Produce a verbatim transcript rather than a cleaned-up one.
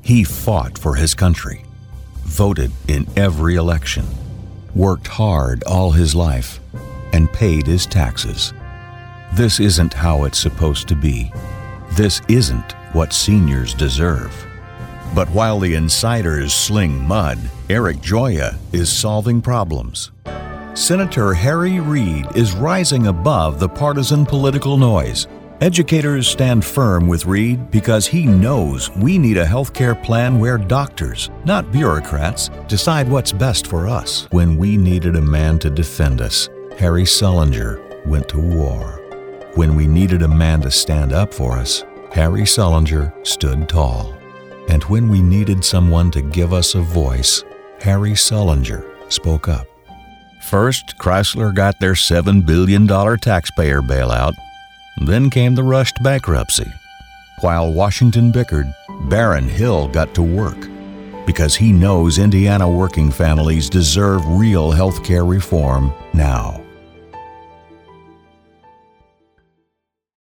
He fought for his country, voted in every election, worked hard all his life, and paid his taxes. This isn't how it's supposed to be. This isn't what seniors deserve. But while the insiders sling mud, Eric Gioia is solving problems. Senator Harry Reid is rising above the partisan political noise. Educators stand firm with Reid because he knows we need a healthcare plan where doctors, not bureaucrats, decide what's best for us. When we needed a man to defend us, Harry Sullinger went to war. When we needed a man to stand up for us, Harry Sullinger stood tall. And when we needed someone to give us a voice, Harry Sullinger spoke up. First, Chrysler got their seven billion dollars taxpayer bailout. Then came the rushed bankruptcy. While Washington bickered, Baron Hill got to work because he knows Indiana working families deserve real health care reform now.